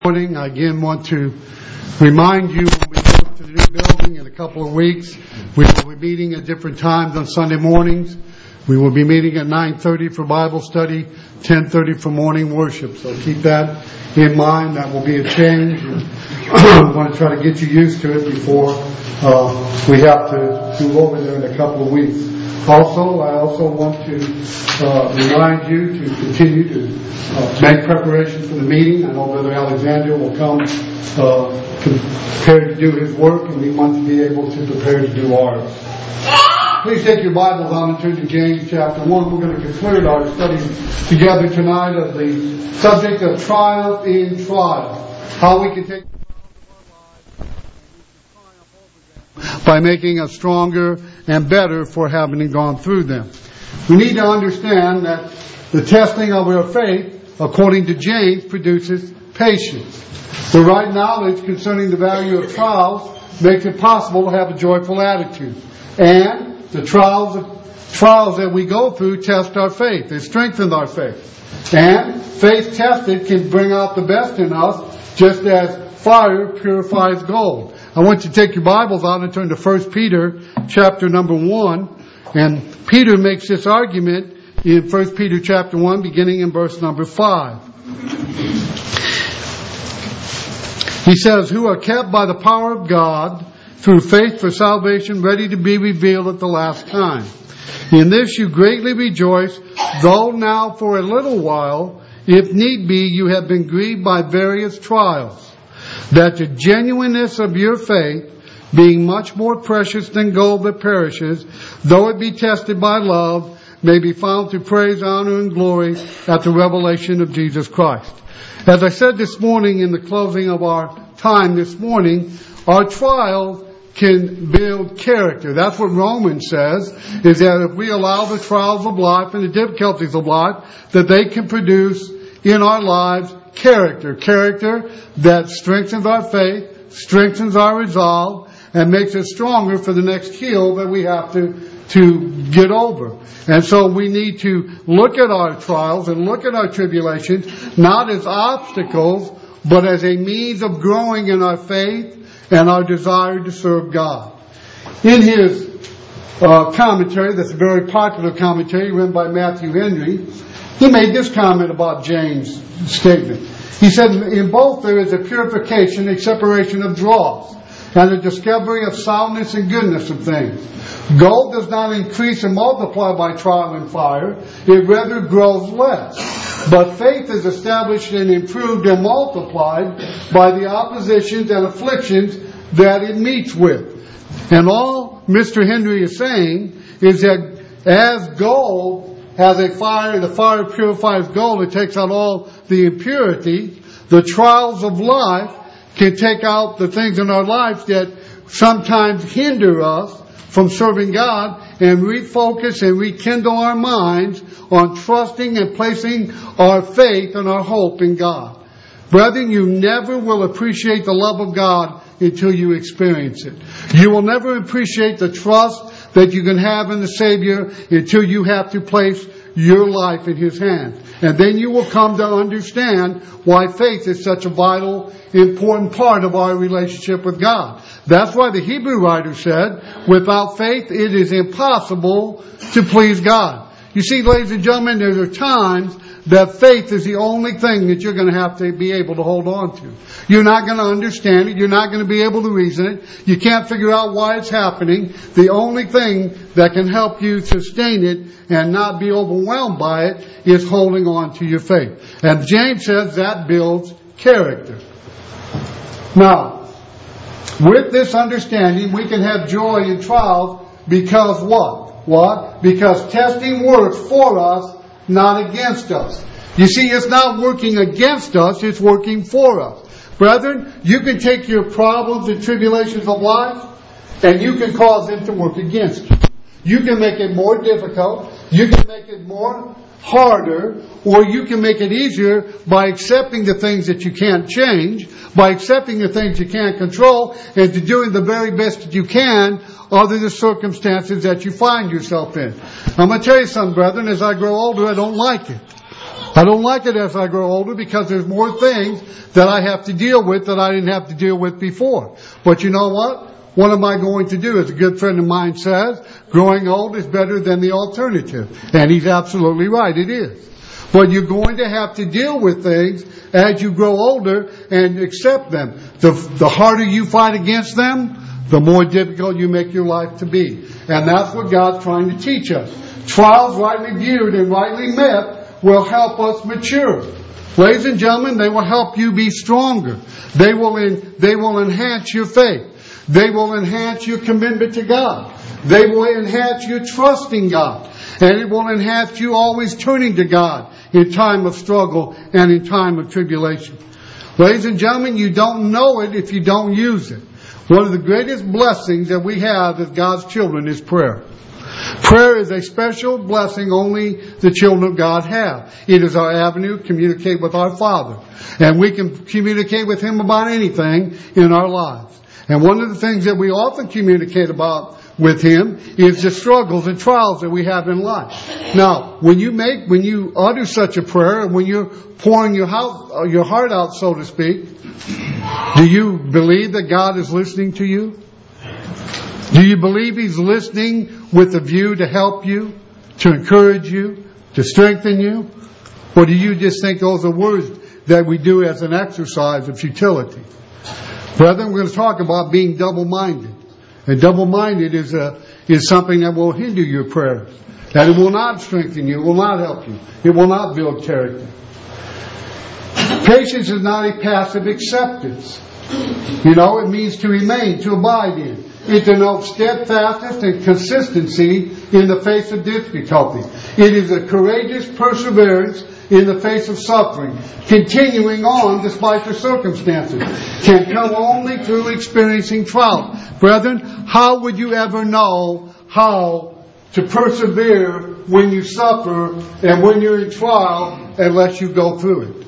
Morning. I again want to remind you when we go to the new building in a couple of weeks, we will be meeting at different times on Sunday mornings. We will be meeting at 9:30 for Bible study, 10:30 for morning worship. So keep that in mind. That will be a change. I want to try to get you used to it before we have to move over there in a couple of weeks. I also want to remind you to continue to make preparation for the meeting. I know Brother Alexander will come prepared to do his work, and we want to be able to prepare to do ours. Please take your Bibles on and turn to James chapter 1. We're going to conclude our study together tonight of the subject of triumph in trial. How we can take by making us stronger and better for having gone through them. We need to understand that the testing of our faith, according to James, produces patience. The right knowledge concerning the value of trials makes it possible to have a joyful attitude. And the trials that we go through test our faith. They strengthen our faith. And faith tested can bring out the best in us, just as fire purifies gold. I want you to take your Bibles out and turn to 1 Peter chapter number 1. And Peter makes this argument in 1 Peter chapter 1, beginning in verse number 5. He says, "Who are kept by the power of God through faith for salvation, ready to be revealed at the last time. In this you greatly rejoice, though now for a little while, if need be, you have been grieved by various trials, that the genuineness of your faith, being much more precious than gold that perishes, though it be tested by love, may be found to praise, honor, and glory at the revelation of Jesus Christ." As I said this morning in the closing of our time this morning, our trials can build character. That's what Romans says, is that if we allow the trials of life and the difficulties of life, that they can produce in our lives character. Character that strengthens our faith, strengthens our resolve, and makes us stronger for the next hill that we have to get over. And so we need to look at our trials and look at our tribulations, not as obstacles, but as a means of growing in our faith and our desire to serve God. In his commentary, that's a very popular commentary written by Matthew Henry, he made this comment about James' statement. He said, "In both there is a purification, a separation of dross, and a discovery of soundness and goodness of things. Gold does not increase and multiply by trial and fire, it rather grows less. But faith is established and improved and multiplied by the oppositions and afflictions that it meets with." And all Mr. Henry is saying is that as gold has a fire, the fire purifies gold, it takes out all the impurity. The trials of life can take out the things in our lives that sometimes hinder us from serving God and refocus and rekindle our minds on trusting and placing our faith and our hope in God. Brethren, you never will appreciate the love of God until you experience it. You will never appreciate the trust that you can have in the Savior until you have to place your life in His hands. And then you will come to understand why faith is such a vital, important part of our relationship with God. That's why the Hebrew writer said, without faith it is impossible to please God. You see, ladies and gentlemen, there are times that faith is the only thing that you're going to have to be able to hold on to. You're not going to understand it. You're not going to be able to reason it. You can't figure out why it's happening. The only thing that can help you sustain it and not be overwhelmed by it is holding on to your faith. And James says that builds character. Now, with this understanding, we can have joy in trials because what? What? Because testing works for us, not against us. You see, it's not working against us, it's working for us. Brethren, you can take your problems and tribulations of life, and you can cause them to work against you. You can make it more difficult, you can make it more harder, or you can make it easier by accepting the things that you can't change, by accepting the things you can't control, and to doing the very best that you can under the circumstances that you find yourself in. I'm going to tell you something, brethren, as I grow older, I don't like it. I don't like it as I grow older because there's more things that I have to deal with that I didn't have to deal with before. But you know what? What am I going to do? As a good friend of mine says, growing old is better than the alternative. And he's absolutely right. It is. But you're going to have to deal with things as you grow older and accept them. The harder you fight against them, the more difficult you make your life to be. And that's what God's trying to teach us. Trials rightly viewed and rightly met will help us mature. Ladies and gentlemen, they will help you be stronger. They will enhance your faith. They will enhance your commitment to God. They will enhance your trust in God. And it will enhance you always turning to God in time of struggle and in time of tribulation. Ladies and gentlemen, you don't know it if you don't use it. One of the greatest blessings that we have as God's children is prayer. Prayer is a special blessing only the children of God have. It is our avenue to communicate with our Father. And we can communicate with Him about anything in our lives. And one of the things that we often communicate about with Him is the struggles and trials that we have in life. Now, when you utter such a prayer, and when you're pouring your heart out, so to speak, do you believe that God is listening to you? Do you believe He's listening with a view to help you, to encourage you, to strengthen you? Or do you just think those are words that we do as an exercise of futility? Brethren, we're going to talk about being double-minded. And double-minded is something that will hinder your prayers. That it will not strengthen you, it will not help you, it will not build character. Patience is not a passive acceptance. It means to remain, to abide in. It denotes steadfastness and consistency in the face of difficulty. It is a courageous perseverance in the face of suffering, continuing on despite the circumstances, can come only through experiencing trials. Brethren, how would you ever know how to persevere when you suffer and when you're in trial unless you go through it?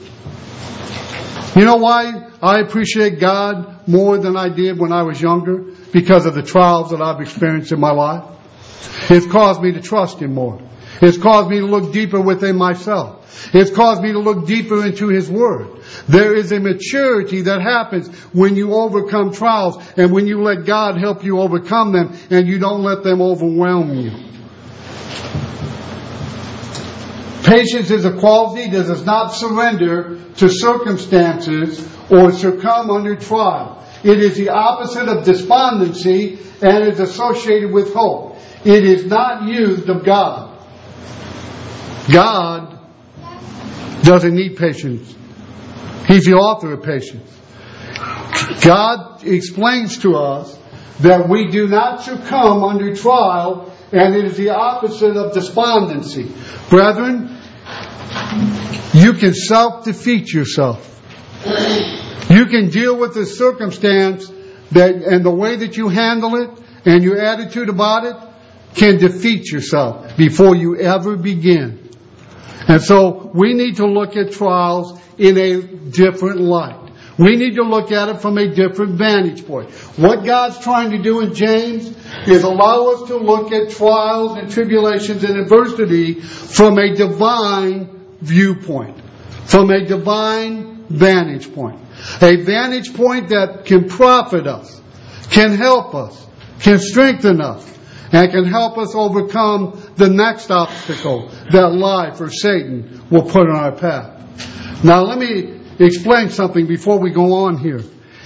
You know why I appreciate God more than I did when I was younger? Because of the trials that I've experienced in my life. It's caused me to trust Him more. It's caused me to look deeper within myself. It's caused me to look deeper into His Word. There is a maturity that happens when you overcome trials and when you let God help you overcome them and you don't let them overwhelm you. Patience is a quality that does not surrender to circumstances or succumb under trial. It is the opposite of despondency and is associated with hope. It is not used of God. God doesn't need patience. He's the author of patience. God explains to us that we do not succumb under trial, and it is the opposite of despondency. Brethren, you can self-defeat yourself. You can deal with the circumstance and the way that you handle it and your attitude about it can defeat yourself before you ever begin. And so we need to look at trials in a different light. We need to look at it from a different vantage point. What God's trying to do in James is allow us to look at trials and tribulations and adversity from a divine viewpoint, from a divine vantage point. A vantage point that can profit us, can help us, can strengthen us, and can help us overcome the next obstacle that life or Satan will put on our path. Now let me explain something before we go on here.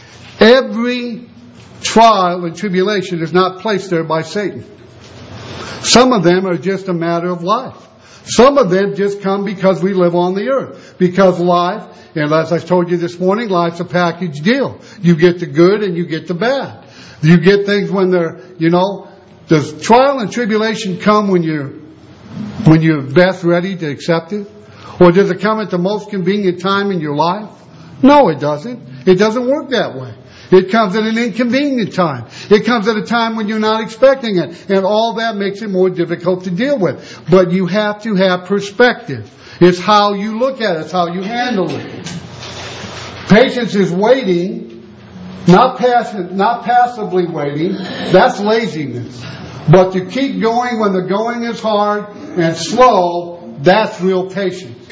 Every trial and tribulation is not placed there by Satan. Some of them are just a matter of life. Some of them just come because we live on the earth. Because life, and as I told you this morning, life's a package deal. You get the good and you get the bad. You get things when they're, does trial and tribulation come when you're best ready to accept it? Or does it come at the most convenient time in your life? No, it doesn't. It doesn't work that way. It comes at an inconvenient time. It comes at a time when you're not expecting it. And all that makes it more difficult to deal with. But you have to have perspective. It's how you look at it. It's how you handle it. Patience is waiting, not passively waiting. That's laziness. But to keep going when the going is hard and slow, that's real patience.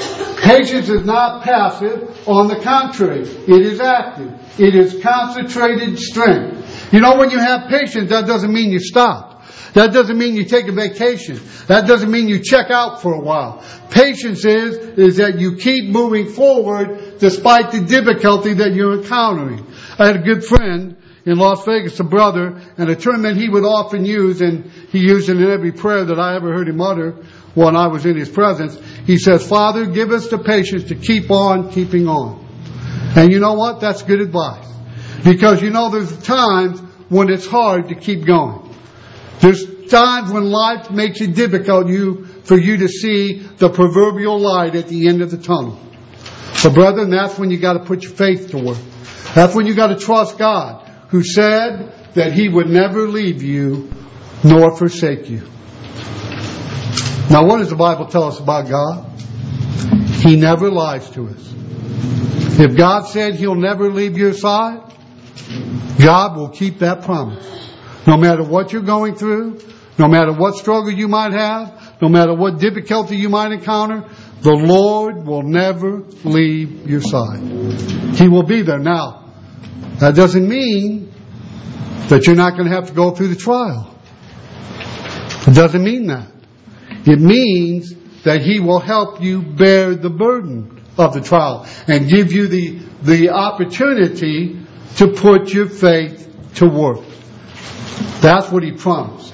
Patience is not passive. On the contrary, it is active. It is concentrated strength. You know, when you have patience, that doesn't mean you stop. That doesn't mean you take a vacation. That doesn't mean you check out for a while. Patience is that you keep moving forward despite the difficulty that you're encountering. I had a good friend in Las Vegas, a brother, and a term that he would often use, and he used it in every prayer that I ever heard him utter when I was in his presence. He says, Father, give us the patience to keep on keeping on. And you know what? That's good advice. Because you know there's times when it's hard to keep going. There's times when life makes it difficult for you to see the proverbial light at the end of the tunnel. So brethren, that's when you got to put your faith to work. That's when you got to trust God, who said that He would never leave you nor forsake you. Now what does the Bible tell us about God? He never lies to us. If God said He'll never leave your side, God will keep that promise. No matter what you're going through, no matter what struggle you might have, no matter what difficulty you might encounter, the Lord will never leave your side. He will be there. Now, that doesn't mean that you're not going to have to go through the trial. It doesn't mean that. It means that He will help you bear the burden of the trial and give you the opportunity to put your faith to work. That's what He promised.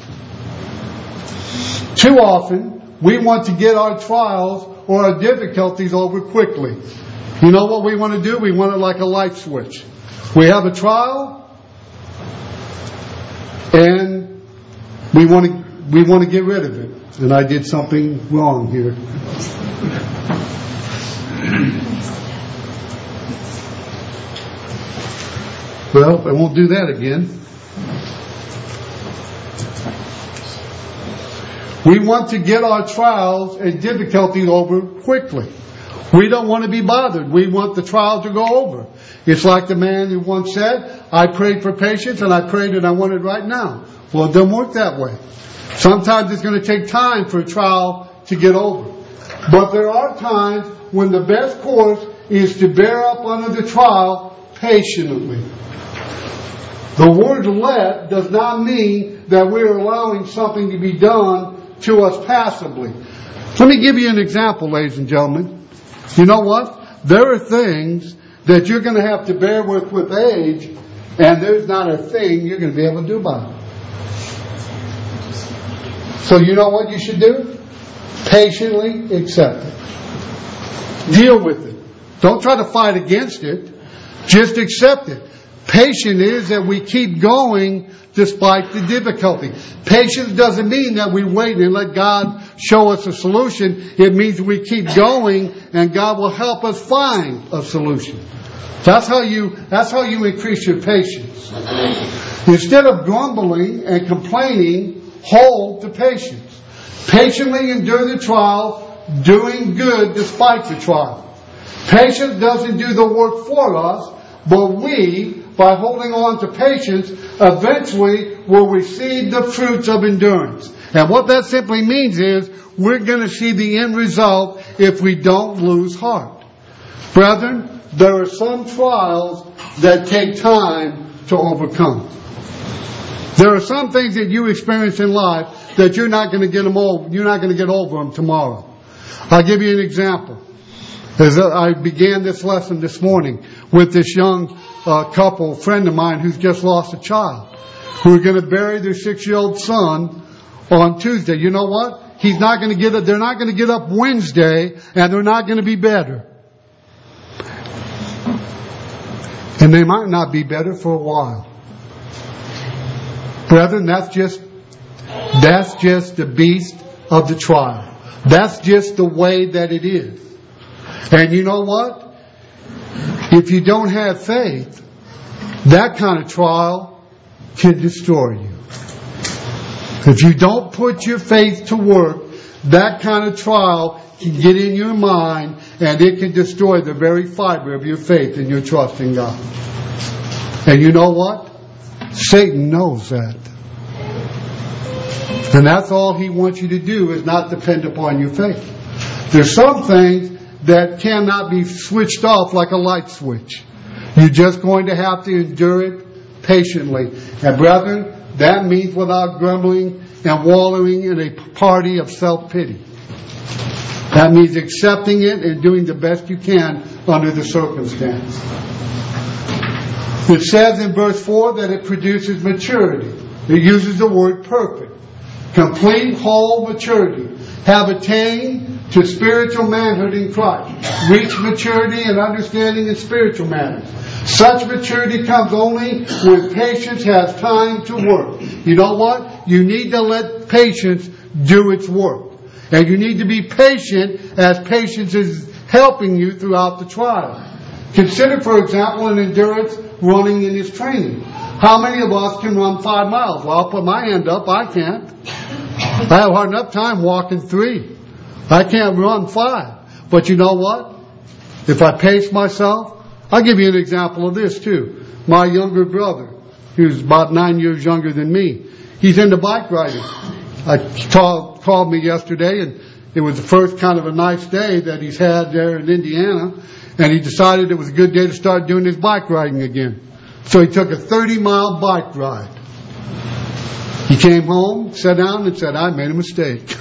Too often, we want to get our trials or our difficulties over quickly. You know what we want to do? We want it like a light switch. We have a trial, and we want to get rid of it. And I did something wrong here. Well, I won't do that again. We want to get our trials and difficulties over quickly. We don't want to be bothered. We want the trial to go over. It's like the man who once said, I prayed for patience and I prayed and I want it right now. Well, it doesn't work that way. Sometimes it's going to take time for a trial to get over. But there are times when the best course is to bear up under the trial patiently. The word let does not mean that we're allowing something to be done to us passively. Let me give you an example, ladies and gentlemen. You know what? There are things that you're going to have to bear with age, and there's not a thing you're going to be able to do about it. So you know what you should do? Patiently accept it. Deal with it. Don't try to fight against it. Just accept it. Patience is that we keep going despite the difficulty. Patience doesn't mean that we wait and let God show us a solution. It means we keep going and God will help us find a solution. That's how you increase your patience. Instead of grumbling and complaining, hold to patience. Patiently endure the trial, doing good despite the trial. Patience doesn't do the work for us, but we, by holding on to patience, eventually will receive the fruits of endurance. And what that simply means is we're going to see the end result if we don't lose heart. Brethren, there are some trials that take time to overcome. There are some things that you experience in life that you're not going to get over them tomorrow. I'll give you an example. As I began this lesson this morning with this young couple, friend of mine who's just lost a child, who are going to bury their 6-year-old son on Tuesday. You know what? They're not going to get up Wednesday, and they're not going to be better. And they might not be better for a while. Brethren, that's just the beast of the trial. That's just the way that it is. And you know what? If you don't have faith, that kind of trial can destroy you. If you don't put your faith to work, that kind of trial can get in your mind and it can destroy the very fiber of your faith and your trust in God. And you know what? Satan knows that. And that's all he wants you to do, is not depend upon your faith. There's some things that cannot be switched off like a light switch. You're just going to have to endure it patiently. And brethren, that means without grumbling and wallowing in a party of self-pity. That means accepting it and doing the best you can under the circumstance. It says in verse 4 that it produces maturity. It uses the word perfect. Complete, whole maturity. Have attained to spiritual manhood in Christ. Reach maturity and understanding in spiritual matters. Such maturity comes only when patience has time to work. You know what? You need to let patience do its work. And you need to be patient as patience is helping you throughout the trial. Consider, for example, an endurance running in his training. How many of us can run 5 miles? Well, I'll put my hand up. I can't. I have a hard enough time walking 3. I can't run 5. But you know what? If I pace myself, I'll give you an example of this too. My younger brother, who's about 9 years younger than me, he's into bike riding. Called me yesterday, and it was the first kind of a nice day that he's had there in Indiana, and he decided it was a good day to start doing his bike riding again. So he took a 30-mile bike ride. He came home, sat down, and said, I made a mistake.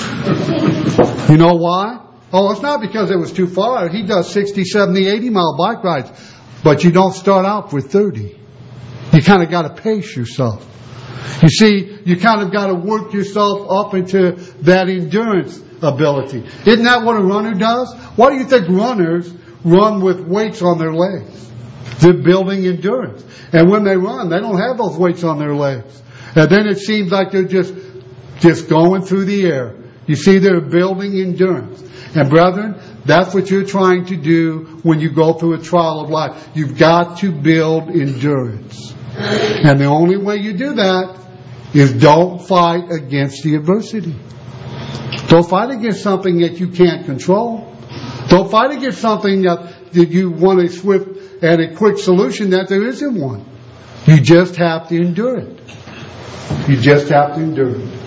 You know why? Oh, it's not because it was too far. He does 60, 70, 80-mile bike rides. But you don't start out with 30. You kind of got to pace yourself. You see, you kind of got to work yourself up into that endurance ability. Isn't that what a runner does? Why do you think runners run with weights on their legs? They're building endurance. And when they run, they don't have those weights on their legs. And then it seems like they're just going through the air. You see, they're building endurance. And brethren, that's what you're trying to do when you go through a trial of life. You've got to build endurance. And the only way you do that is don't fight against the adversity. Don't fight against something that you can't control. Don't fight against something that you want a swift and a quick solution that there isn't one. You just have to endure it. You just have to endure it.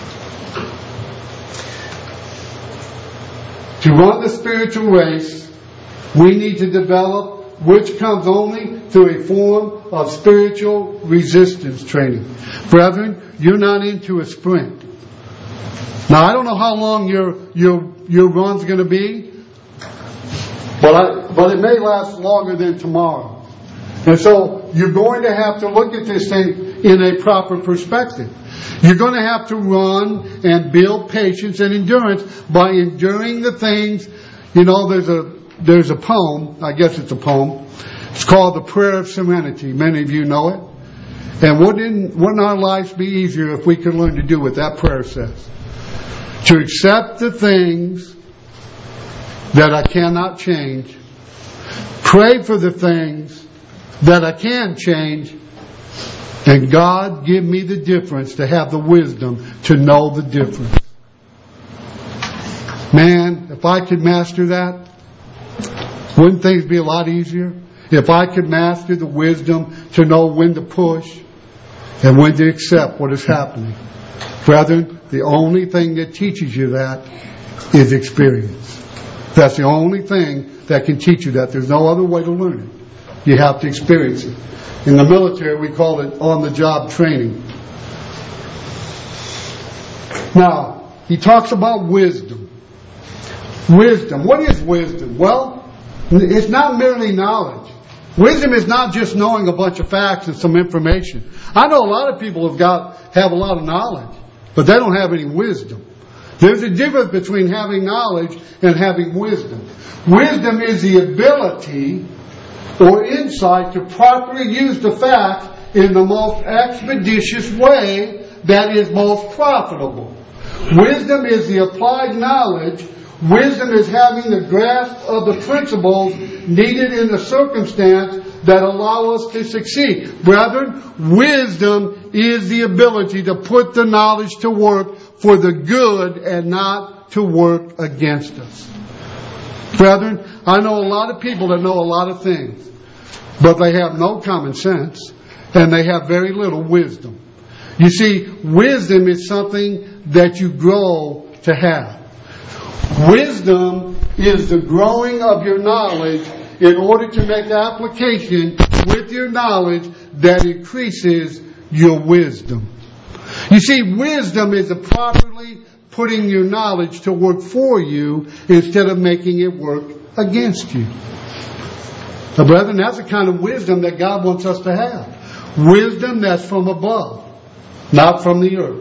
To run the spiritual race, we need to develop which comes only through a form of spiritual resistance training. Brethren, you're not into a sprint. Now, I don't know how long your run's going to be, but it may last longer than tomorrow. And so you're going to have to look at this thing in a proper perspective. You're going to have to run and build patience and endurance by enduring the things. You know, there's a poem, I guess it's a poem. It's called The Prayer of Serenity. Many of you know it. And wouldn't our lives be easier if we could learn to do what that prayer says? To accept the things that I cannot change. Pray for the things that I can change. And God, give me the difference, to have the wisdom to know the difference. Man, if I could master that, wouldn't things be a lot easier? If I could master the wisdom to know when to push and when to accept what is happening. Brethren, the only thing that teaches you that is experience. That's the only thing that can teach you that. There's no other way to learn it. You have to experience it. In the military, we call it on-the-job training. Now, he talks about wisdom. Wisdom. What is wisdom? Well, it's not merely knowledge. Wisdom is not just knowing a bunch of facts and some information. I know a lot of people have a lot of knowledge, but they don't have any wisdom. There's a difference between having knowledge and having wisdom. Wisdom is the ability or insight to properly use the facts in the most expeditious way that is most profitable. Wisdom is the applied knowledge. Wisdom is having the grasp of the principles needed in the circumstance that allow us to succeed. Brethren, wisdom is the ability to put the knowledge to work for the good and not to work against us. Brethren, I know a lot of people that know a lot of things, but they have no common sense and they have very little wisdom. You see, wisdom is something that you grow to have. Wisdom is the growing of your knowledge in order to make application with your knowledge that increases your wisdom. You see, wisdom is properly putting your knowledge to work for you instead of making it work against you. Now, brethren, that's the kind of wisdom that God wants us to have. Wisdom that's from above, not from the earth.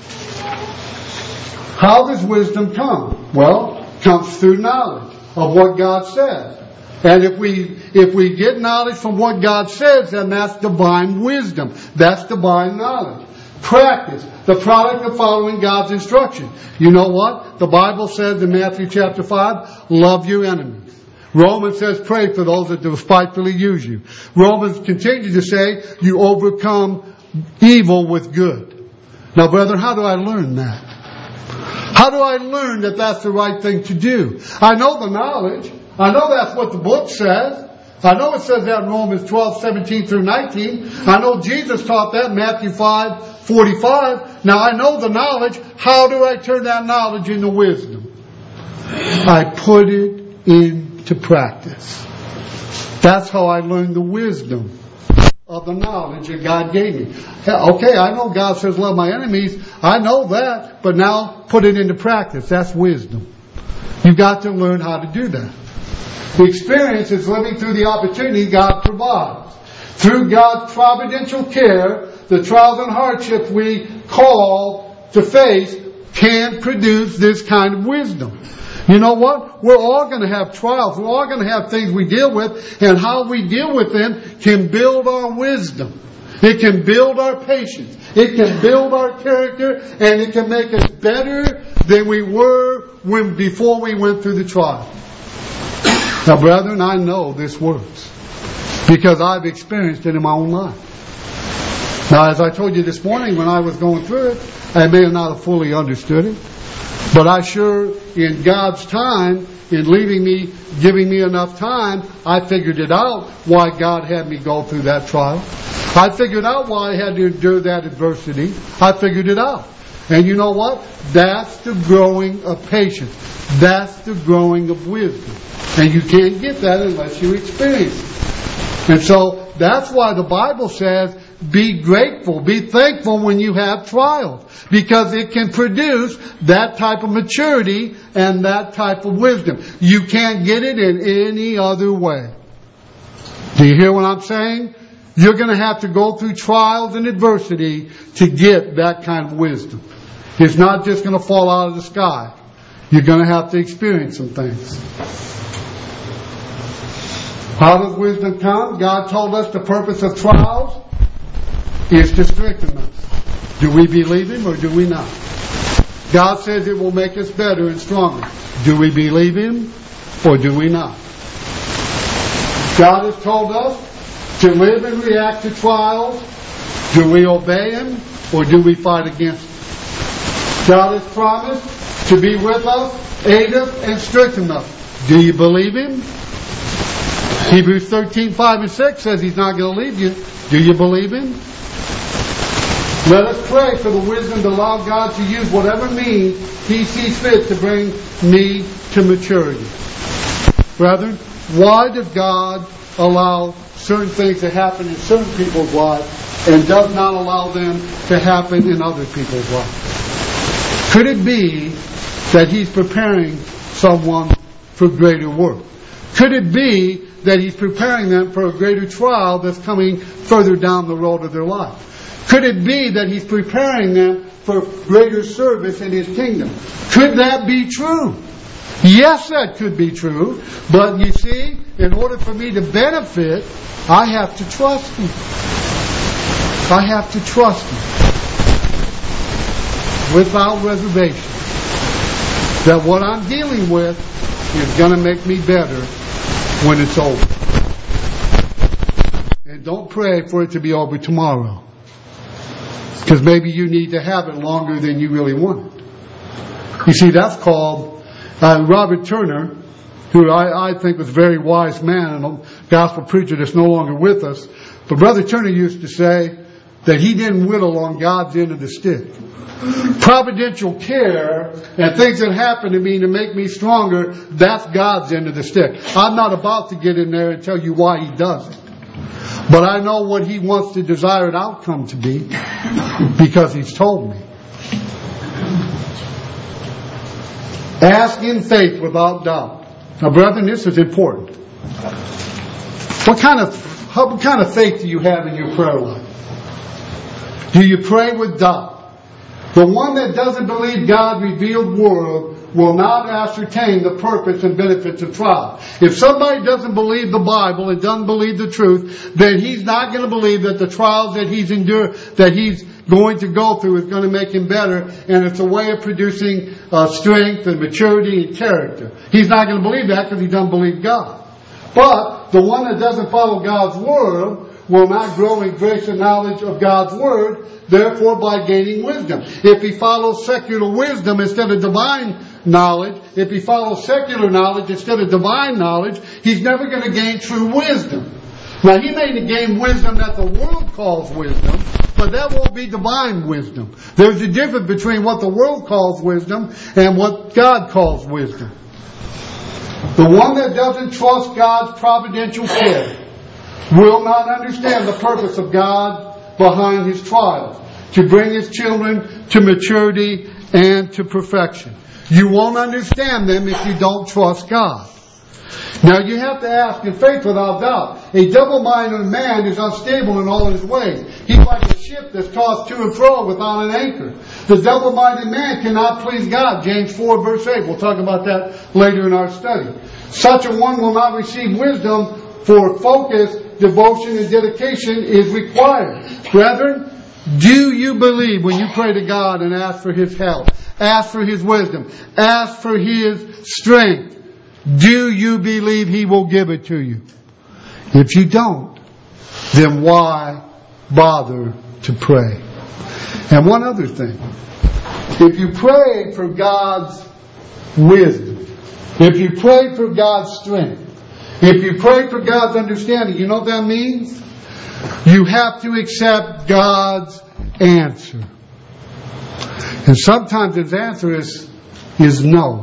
How does wisdom come? Well, it comes through knowledge of what God says. And if we get knowledge from what God says, then that's divine wisdom. That's divine knowledge. Practice, the product of following God's instruction. You know what? The Bible says in Matthew chapter 5, love your enemies. Romans says pray for those that despitefully use you. Romans continues to say you overcome evil with good. Now, brethren, how do I learn that? How do I learn that that's the right thing to do? I know the knowledge. I know that's what the book says. I know it says that in Romans 12, 17 through 19. I know Jesus taught that in Matthew 5, 45. Now I know the knowledge. How do I turn that knowledge into wisdom? I put it into practice. That's how I learned the wisdom of the knowledge that God gave me. Okay, I know God says love my enemies. I know that. But now put it into practice. That's wisdom. You've got to learn how to do that. The experience is living through the opportunity God provides. Through God's providential care, the trials and hardships we call to face can produce this kind of wisdom. You know what? We're all going to have trials. We're all going to have things we deal with, and how we deal with them can build our wisdom. It can build our patience. It can build our character, and it can make us better than we were before we went through the trial. Now, brethren, I know this works because I've experienced it in my own life. Now, as I told you this morning when I was going through it, I may not have fully understood it, but I sure, in God's time, in giving me enough time, I figured it out why God had me go through that trial. I figured out why I had to endure that adversity. I figured it out. And you know what? That's the growing of patience. That's the growing of wisdom. And you can't get that unless you experience it. And so that's why the Bible says, be grateful, be thankful when you have trials. Because it can produce that type of maturity and that type of wisdom. You can't get it in any other way. Do you hear what I'm saying? You're going to have to go through trials and adversity to get that kind of wisdom. It's not just going to fall out of the sky. You're going to have to experience some things. How does wisdom come? God told us the purpose of trials is to strengthen us. Do we believe Him or do we not? God says it will make us better and stronger. Do we believe Him or do we not? God has told us to live and react to trials. Do we obey Him or do we fight against Him? God has promised to be with us, aid us, and strengthen us. Do you believe Him? Hebrews 13, 5 and 6 says He's not going to leave you. Do you believe Him? Let us pray for the wisdom to allow God to use whatever means He sees fit to bring me to maturity. Brethren, why does God allow certain things to happen in certain people's lives and does not allow them to happen in other people's lives? Could it be that He's preparing someone for greater work? Could it be that He's preparing them for a greater trial that's coming further down the road of their life? Could it be that He's preparing them for greater service in His kingdom? Could that be true? Yes, that could be true. But you see, in order for me to benefit, I have to trust Him. I have to trust Him without reservation that what I'm dealing with is going to make me better when it's over. And don't pray for it to be over tomorrow. Because maybe you need to have it longer than you really want it. You see, that's called Robert Turner, who I think was a very wise man and a gospel preacher that's no longer with us. But Brother Turner used to say, that he didn't whittle on God's end of the stick. Providential care and things that happen to me to make me stronger, that's God's end of the stick. I'm not about to get in there and tell you why he does it. But I know what he wants the desired outcome to be because he's told me. Ask in faith without doubt. Now, brethren, this is important. What kind of faith do you have in your prayer life? Do you pray with doubt? The one that doesn't believe God's revealed word will not ascertain the purpose and benefits of trial. If somebody doesn't believe the Bible and doesn't believe the truth, then he's not going to believe that the trials that he's going to go through is going to make him better, and it's a way of producing strength and maturity and character. He's not going to believe that because he doesn't believe God. But the one that doesn't follow God's word will not grow in grace and knowledge of God's word, therefore by gaining wisdom. If he follows secular wisdom instead of divine knowledge, if he follows secular knowledge instead of divine knowledge, he's never going to gain true wisdom. Now, he may gain wisdom that the world calls wisdom, but that won't be divine wisdom. There's a difference between what the world calls wisdom and what God calls wisdom. The one that doesn't trust God's providential care will not understand the purpose of God behind his trials, to bring his children to maturity and to perfection. You won't understand them if you don't trust God. Now you have to ask in faith without doubt. A double-minded man is unstable in all his ways. He's like a ship that's tossed to and fro without an anchor. The double-minded man cannot please God. James 4 verse 8. We'll talk about that later in our study. Such a one will not receive wisdom, for focus, devotion, and dedication is required. Brethren, do you believe when you pray to God and ask for his help, ask for his wisdom, ask for his strength, do you believe he will give it to you? If you don't, then why bother to pray? And one other thing. If you pray for God's wisdom, if you pray for God's strength, if you pray for God's understanding, you know what that means? You have to accept God's answer. And sometimes his answer is no.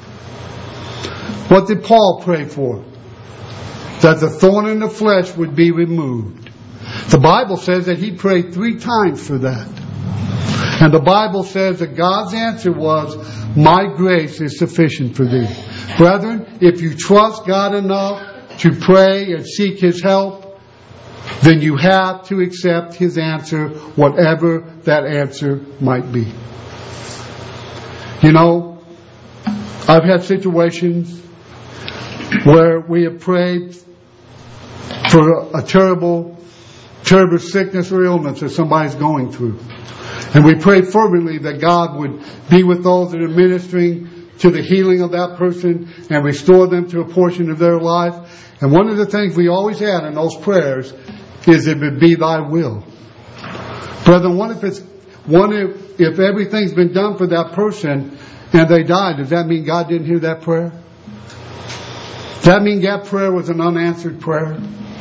What did Paul pray for? That the thorn in the flesh would be removed. The Bible says that he prayed 3 times for that. And the Bible says that God's answer was, my grace is sufficient for thee. Brethren, if you trust God enough to pray and seek his help, then you have to accept his answer, whatever that answer might be. You know, I've had situations where we have prayed for a terrible sickness or illness that somebody's going through. And we pray fervently that God would be with those that are ministering to the healing of that person and restore them to a portion of their life. And one of the things we always add in those prayers is, if it be thy will. Brethren, if everything's been done for that person and they die, does that mean God didn't hear that prayer? Does that mean that prayer was an unanswered prayer?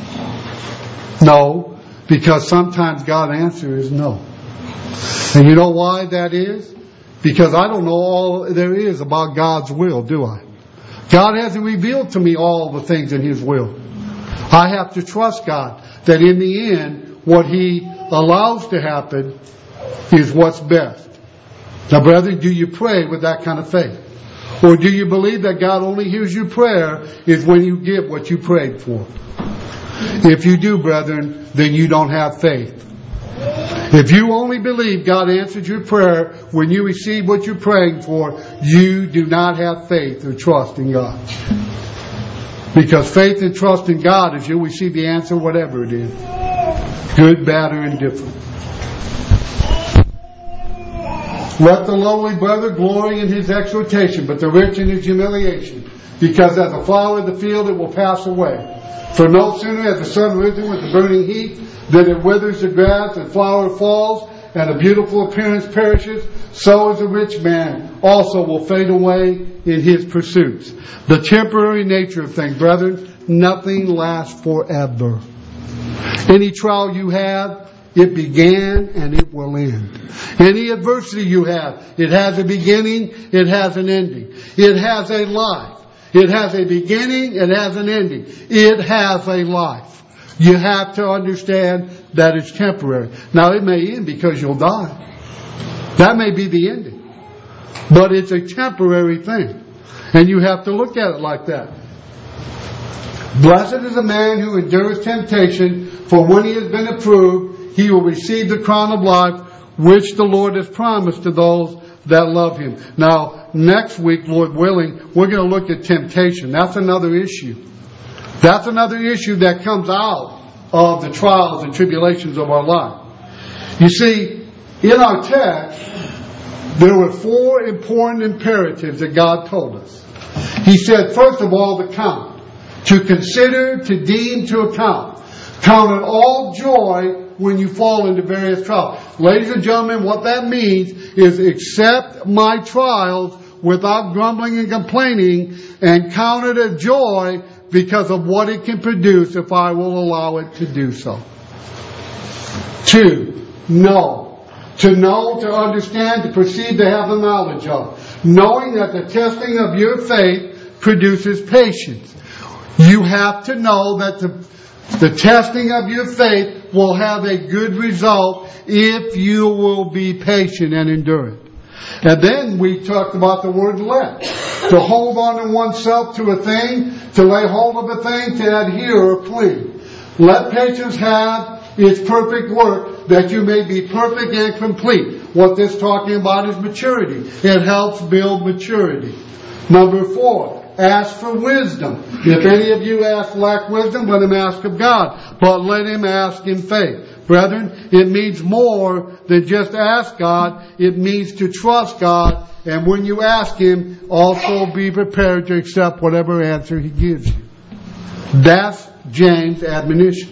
No, because sometimes God's answer is no. And you know why that is? Because I don't know all there is about God's will, do I? God hasn't revealed to me all the things in his will. I have to trust God that in the end, what he allows to happen is what's best. Now, brethren, do you pray with that kind of faith? Or do you believe that God only hears your prayer is when you get what you prayed for? If you do, brethren, then you don't have faith. If you only believe God answered your prayer when you receive what you're praying for, you do not have faith or trust in God. Because faith and trust in God is you'll receive the answer whatever it is. Good, bad, or indifferent. Let the lowly brother glory in his exhortation, but the rich in his humiliation. Because as a flower of the field it will pass away. For no sooner has the sun risen with the burning heat, than it withers the grass and flower falls, and a beautiful appearance perishes, so is a rich man also will fade away in his pursuits. The temporary nature of things, brethren, nothing lasts forever. Any trial you have It began and it will end. Any adversity you have, it has a beginning, it has an ending. It has a life. It has a beginning, it has an ending. It has a life. You have to understand that it's temporary. Now it may end because you'll die. That may be the ending. But it's a temporary thing. And you have to look at it like that. Blessed is the man who endures temptation, for when he has been approved, he will receive the crown of life, which the Lord has promised to those that love Him. Now, next week, Lord willing, we're going to look at temptation. That's another issue. That's another issue that comes out of the trials and tribulations of our life. You see, in our text, there were 4 important imperatives that God told us. He said, first of all, to count. To consider, to deem, to account. Count it all joy when you fall into various trials. Ladies and gentlemen, what that means is accept my trials without grumbling and complaining, and count it a joy because of what it can produce if I will allow it to do so. 2, know. To know, to understand, to perceive, to have the knowledge of. Knowing that the testing of your faith produces patience. You have to know that the testing of your faith will have a good result if you will be patient and endure it. And then we talked about the word let. To hold on to oneself to a thing, to lay hold of a thing, to adhere or cling. Let patience have its perfect work, that you may be perfect and complete. What this is talking about is maturity. It helps build maturity. Number 4. Ask for wisdom. If any of you lack wisdom, let him ask of God. But let him ask in faith. Brethren, it means more than just ask God. It means to trust God. And when you ask Him, also be prepared to accept whatever answer He gives you. That's James' admonition.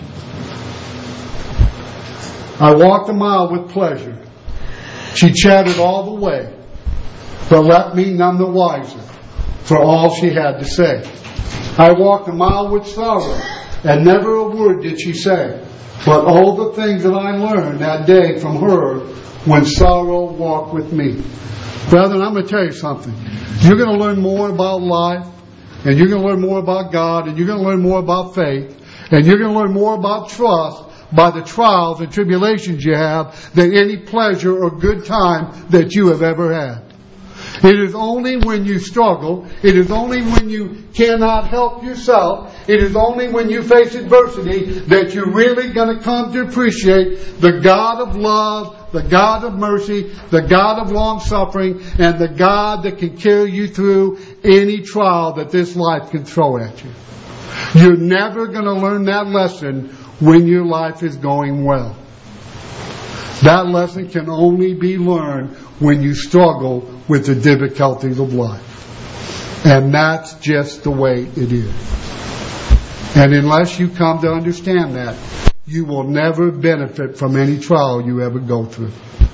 I walked a mile with pleasure. She chatted all the way, but left me none the wiser for all she had to say. I walked a mile with sorrow, and never a word did she say. But all the things that I learned that day from her when sorrow walked with me. Brethren, I'm going to tell you something. You're going to learn more about life, and you're going to learn more about God, and you're going to learn more about faith, and you're going to learn more about trust by the trials and tribulations you have than any pleasure or good time that you have ever had. It is only when you struggle, it is only when you cannot help yourself, it is only when you face adversity that you're really going to come to appreciate the God of love, the God of mercy, the God of long suffering, and the God that can carry you through any trial that this life can throw at you. You're never going to learn that lesson when your life is going well. That lesson can only be learned when you struggle with the difficulties of life. And that's just the way it is. And unless you come to understand that, you will never benefit from any trial you ever go through.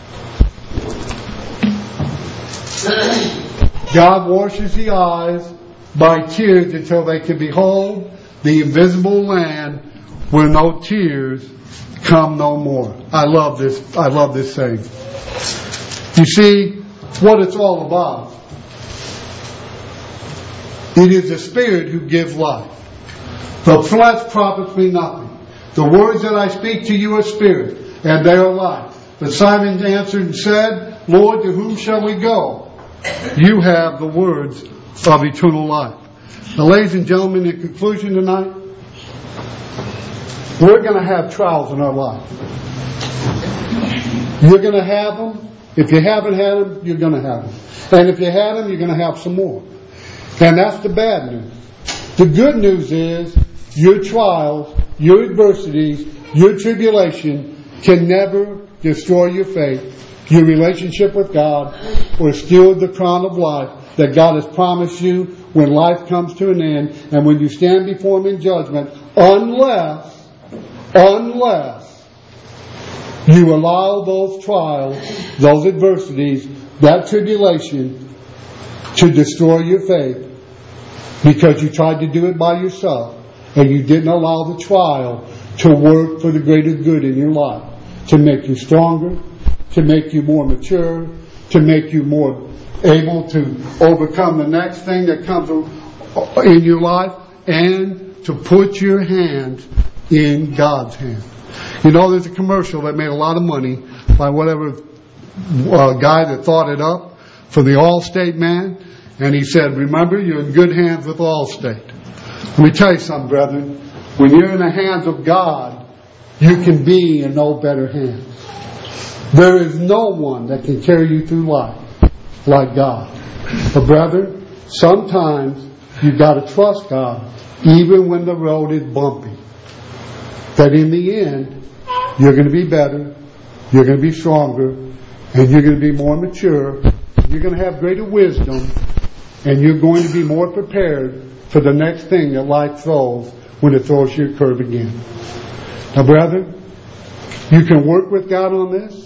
God washes the eyes by tears until they can behold the invisible land where no tears come no more. I love this saying. You see, what it's all about. It is the Spirit who gives life. The flesh profits me nothing. The words that I speak to you are spirit, and they are life. But Simon answered and said, Lord, to whom shall we go? You have the words of eternal life. Now, ladies and gentlemen, in conclusion tonight, we're going to have trials in our life. You're going to have them. If you haven't had them, you're going to have them. And if you had them, you're going to have some more. And that's the bad news. The good news is your trials, your adversities, your tribulation can never destroy your faith, your relationship with God, or steal the crown of life that God has promised you when life comes to an end and when you stand before Him in judgment, unless you allow those trials, those adversities, that tribulation to destroy your faith because you tried to do it by yourself and you didn't allow the trial to work for the greater good in your life. to make you stronger, to make you more mature, to make you more able to overcome the next thing that comes in your life, and to put your hands in God's hand. You know, there's a commercial that made a lot of money by whatever guy that thought it up for the Allstate man, and he said, remember, you're in good hands with Allstate. Let me tell you something, brethren. When you're in the hands of God, you can be in no better hands. There is no one that can carry you through life like God. But brethren, sometimes you've got to trust God, even when the road is bumpy. That in the end, you're going to be better, you're going to be stronger, and you're going to be more mature, you're going to have greater wisdom, and you're going to be more prepared for the next thing that life throws when it throws you a curve again. Now, brethren, you can work with God on this,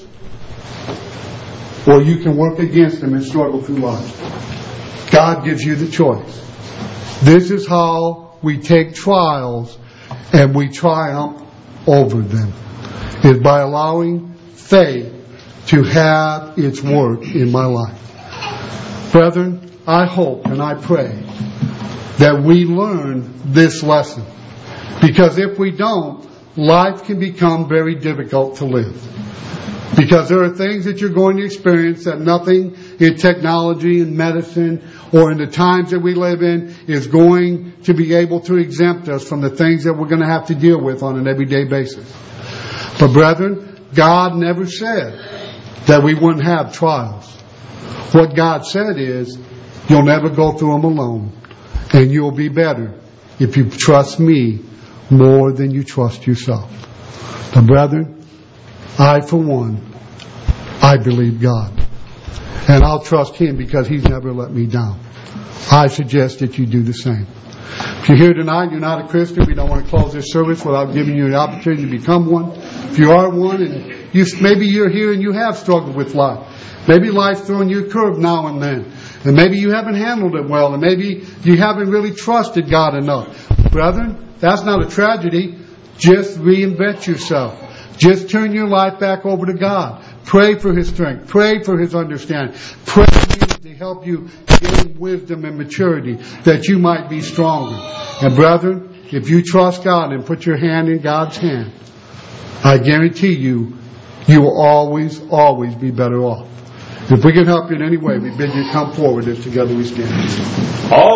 or you can work against Him and struggle through life. God gives you the choice. This is how we take trials and we triumph over them, is by allowing faith to have its work in my life. Brethren, I hope and I pray that we learn this lesson, because if we don't, life can become very difficult to live. Because there are things that you're going to experience that nothing in technology and medicine or in the times that we live in is going to be able to exempt us from the things that we're going to have to deal with on an everyday basis. But brethren, God never said that we wouldn't have trials. What God said is, you'll never go through them alone, and you'll be better if you trust me more than you trust yourself. But brethren, I, for one, I believe God. And I'll trust Him because He's never let me down. I suggest that you do the same. If you're here tonight, you're not a Christian, we don't want to close this service without giving you the opportunity to become one. If you are one, and maybe you're here and you have struggled with life. Maybe life's throwing you a curve now and then. And maybe you haven't handled it well. And maybe you haven't really trusted God enough. Brethren, that's not a tragedy. Just reinvent yourself. Just turn your life back over to God. Pray for His strength. Pray for His understanding. Pray to help you gain wisdom and maturity that you might be stronger. And brethren, if you trust God and put your hand in God's hand, I guarantee you, you will always, always be better off. If we can help you in any way, we bid you come forward as together we stand.